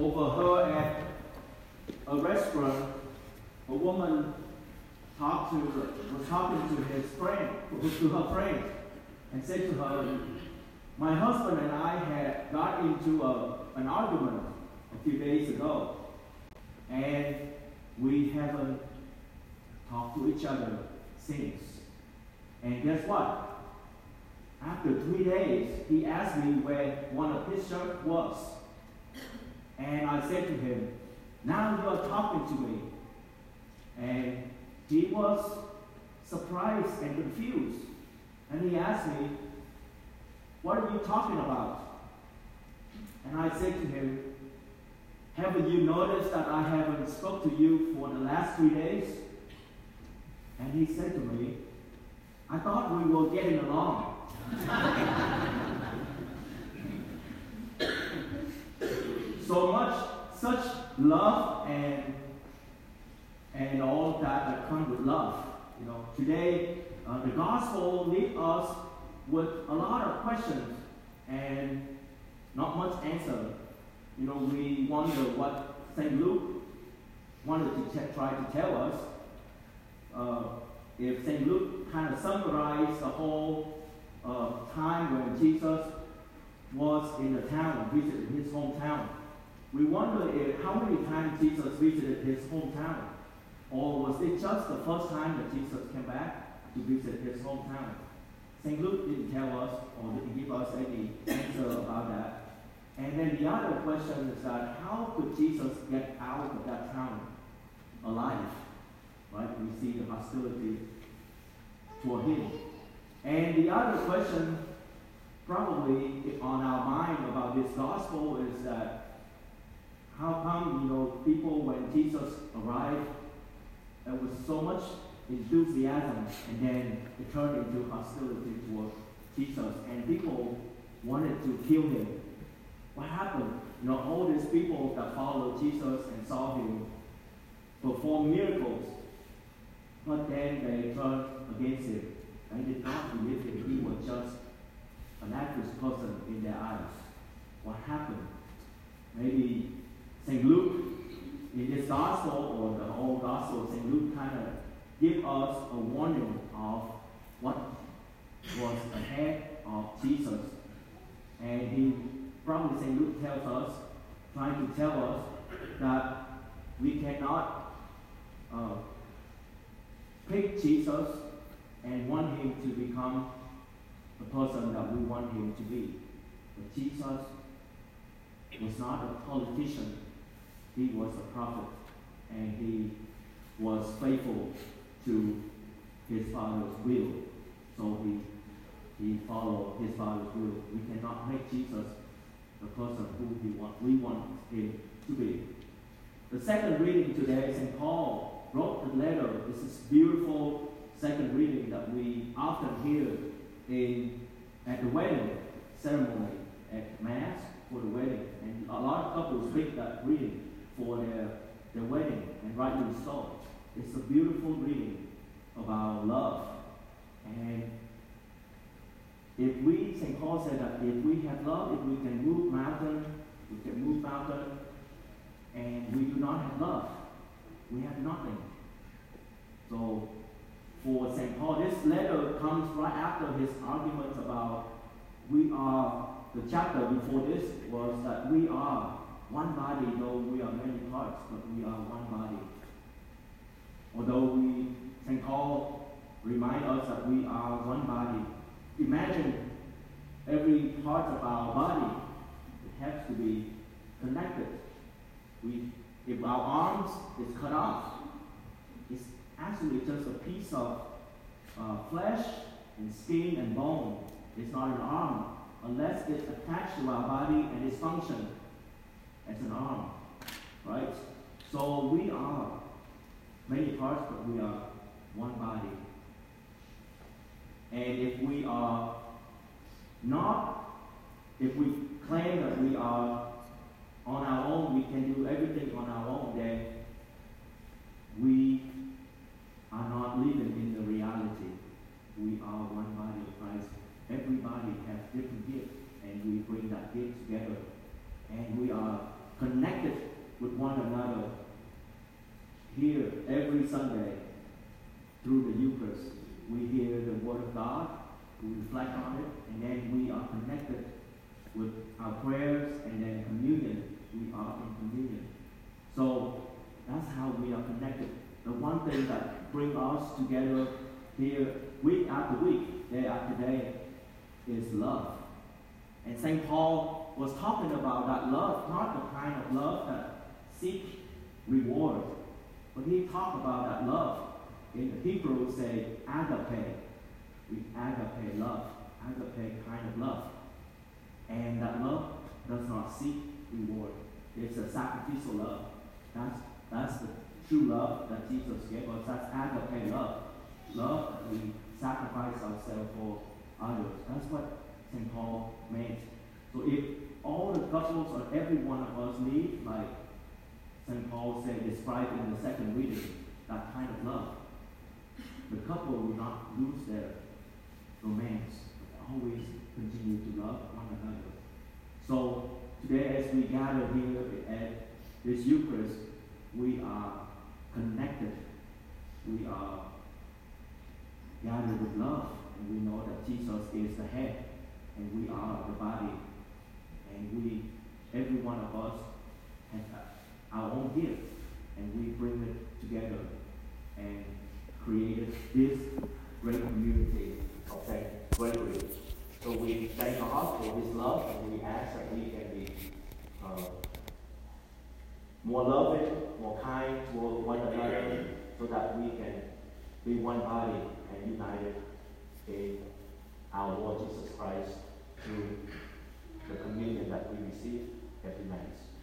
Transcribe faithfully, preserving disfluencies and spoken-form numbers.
overheard at a restaurant, a woman talked to, was talking to his friend, to her friend, and said to her, "My husband and I had got into a, an argument a few days ago, and we haven't talked to each other since. And guess what? After three days, he asked me where one of his shirts was. And I said to him, 'Now you are talking to me.' And he was surprised and confused. And he asked me, 'What are you talking about?' And I said to him, 'Haven't you noticed that I haven't spoke to you for the last three days?' And he said to me, 'I thought we were getting along.'" So much, such love and and all that that comes with love. You know, today uh, the gospel leaves us with a lot of questions and not much answer. You know, we wonder what Saint Luke wanted to t- try to tell us. Uh, if Saint Luke kind of summarized the whole uh, time when Jesus was in the town, visited his hometown, we wonder if how many times Jesus visited his hometown, or was it just the first time that Jesus came back to visit his hometown? Saint Luke didn't tell us or didn't give us any answer about that. And then the other question is that how could Jesus get out of that town alive? Right? We see the hostility toward him. And the other question probably on our mind about this gospel is that how come, you know, people when Jesus arrived, there was so much enthusiasm and then it turned into hostility toward Jesus and people wanted to kill him. What happened? You know, all these people that followed Jesus and saw him perform miracles, but then they turned against him. They did not believe him. He was just an actress person in their eyes. What happened? Maybe Saint Luke, in this gospel, or the whole gospel, Saint Luke kind of give us a warning of what was ahead of Jesus. And he probably, Saint Luke tells us, trying to tell us that we cannot uh, pick Jesus and want him to become the person that we want him to be. But Jesus was not a politician. He was a prophet, and he was faithful to his Father's will. So he he followed his Father's will. We cannot make Jesus the person who we want, we want him to be. The second reading today, Saint Paul wrote the letter. This is beautiful second reading that we often hear in at the wedding ceremony, at Mass for the wedding. And a lot of couples pick that reading for their, their wedding, and rightly so. It's a beautiful reading about love. And if we, Saint Paul said that if we have love, if we can move mountain, we can move mountain, and we do not have love, we have nothing. So for Saint Paul, this letter comes right after his arguments about we are, the chapter before this was that we are one body, though we are many parts, but we are one body. Although we, Saint Paul reminds us that we are one body. Imagine every part of our body, it has to be connected. We, if our arms is cut off, it's actually just a piece of uh, flesh and skin and bone. It's not an arm, unless it's attached to our body and its function as an arm, right? So we are many parts, but we are one body. And if we are not, if we claim that we are on our own, we can do everything on our own, then we are not living in the reality. We are one body of Christ. Everybody has different gifts, and we bring that gift together. And we are connected with one another here every Sunday through the Eucharist. We hear the Word of God, we reflect on it, and then we are connected with our prayers, and then communion. We are in communion. So that's how we are connected. The one thing that brings us together here week after week, day after day, is love. And Saint Paul was talking about that love, not the kind of love that seeks reward, but he talked about that love. In the Hebrew, say agape. We agape love, agape kind of love. And that love does not seek reward. It's a sacrificial love. That's, that's the true love that Jesus gave us. That's agape love. Love that we sacrifice ourselves for others. That's what Saint Paul meant. So if all the couples or every one of us need, like Saint Paul said, described in the second reading, that kind of love, the couple will not lose their romance, but always continue to love one another. So today, as we gather here at this Eucharist, we are connected. We are gathered with love, and we know that Jesus is the head, and we are the body. And we, every one of us, has our own gift, and we bring it together and created this great community of Saint Gregory. So we thank God for His love, and we ask that we can be uh, more loving, more kind toward one another, so that we can be one body and united in our Lord Jesus Christ through the communion that we receive every Mass.